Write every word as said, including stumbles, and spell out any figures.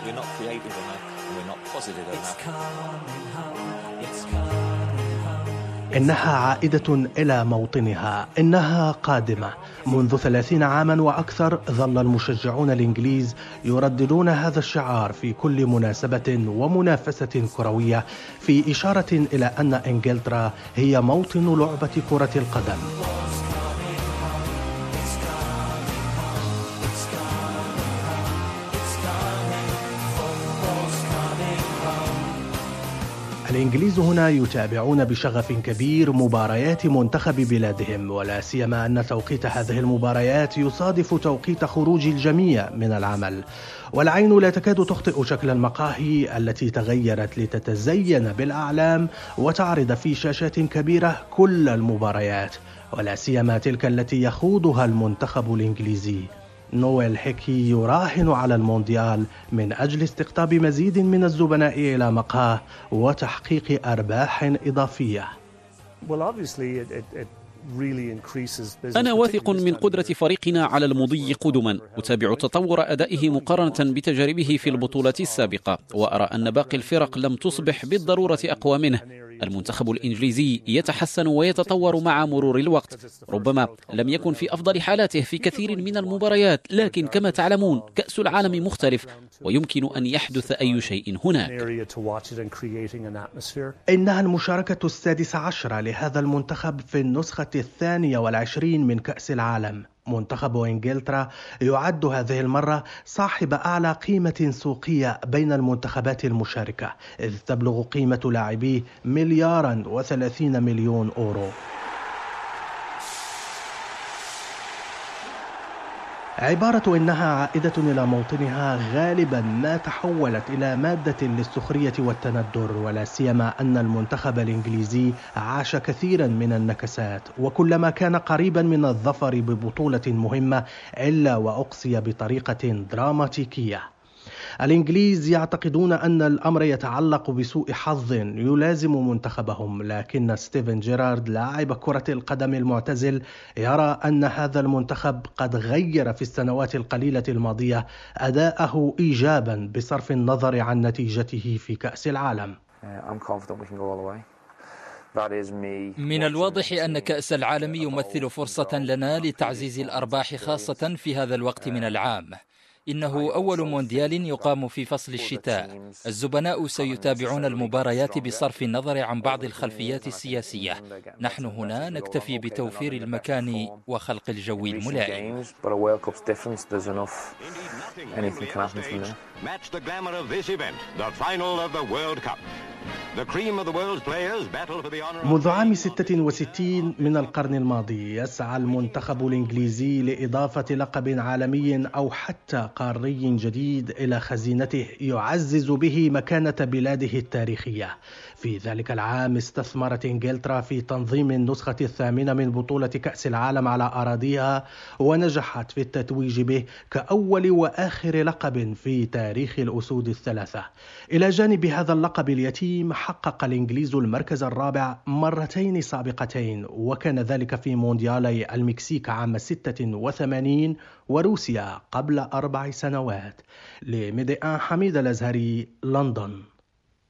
we're not creative enough, and we're not positive enough. إنها عائدة إلى موطنها، إنها قادمة. منذ ثلاثين عاما وأكثر ظل المشجعون الإنجليز يرددون هذا الشعار في كل مناسبة ومنافسة كروية، في إشارة إلى أن إنجلترا هي موطن لعبة كرة القدم. الإنجليز هنا يتابعون بشغف كبير مباريات منتخب بلادهم، ولا سيما أن توقيت هذه المباريات يصادف توقيت خروج الجميع من العمل، والعين لا تكاد تخطئ شكل المقاهي التي تغيرت لتتزين بالأعلام وتعرض في شاشات كبيرة كل المباريات، ولا سيما تلك التي يخوضها المنتخب الإنجليزي. نويل هيكي يراهن على المونديال من أجل استقطاب مزيد من الزبناء إلى مقهاه وتحقيق أرباح إضافية. أنا واثق من قدرة فريقنا على المضي قدما، أتابع تطور أدائه مقارنة بتجاربه في البطولة السابقة، وأرى أن باقي الفرق لم تصبح بالضرورة أقوى منه. المنتخب الإنجليزي يتحسن ويتطور مع مرور الوقت، ربما لم يكن في أفضل حالاته في كثير من المباريات، لكن كما تعلمون كأس العالم مختلف ويمكن أن يحدث أي شيء هناك. إنها المشاركة السادسة عشرة لهذا المنتخب في النسخة الثانية والعشرين من كأس العالم. منتخب إنجلترا يعد هذه المرة صاحب أعلى قيمة سوقية بين المنتخبات المشاركة، إذ تبلغ قيمة لاعبيه مليارا وثلاثين مليون أورو. عبارة إنها عائدة إلى موطنها غالبا ما تحولت إلى مادة للسخرية والتندر، ولا سيما أن المنتخب الإنجليزي عاش كثيرا من النكسات، وكلما كان قريبا من الظفر ببطولة مهمة إلا وأقصي بطريقة دراماتيكية. الإنجليز يعتقدون أن الأمر يتعلق بسوء حظ يلازم منتخبهم، لكن ستيفن جيرارد لاعب كرة القدم المعتزل يرى أن هذا المنتخب قد غير في السنوات القليلة الماضية أداءه إيجابا بصرف النظر عن نتيجته في كأس العالم. من الواضح أن كأس العالم يمثل فرصة لنا لتعزيز الأرباح خاصة في هذا الوقت من العام. إنه أول مونديال يقام في فصل الشتاء. الزبناء سيتابعون المباريات بصرف النظر عن بعض الخلفيات السياسية. نحن هنا نكتفي بتوفير المكان وخلق الجو الملائم. منذ عام ستة وستين من القرن الماضي يسعى المنتخب الإنجليزي لإضافة لقب عالمي أو حتى قاري جديد إلى خزينته يعزز به مكانة بلاده التاريخية. في ذلك العام استثمرت إنجلترا في تنظيم النسخة الثامنة من بطولة كأس العالم على أراضيها، ونجحت في التتويج به كأول وآخر لقب في تاريخ الأسود الثلاثة. إلى جانب هذا اللقب اليتيم حقق الإنجليز المركز الرابع مرتين سابقتين، وكان ذلك في مونديالي المكسيك عام ستة وثمانين وروسيا قبل أربع سنوات. لميديان حميد الأزهري، لندن.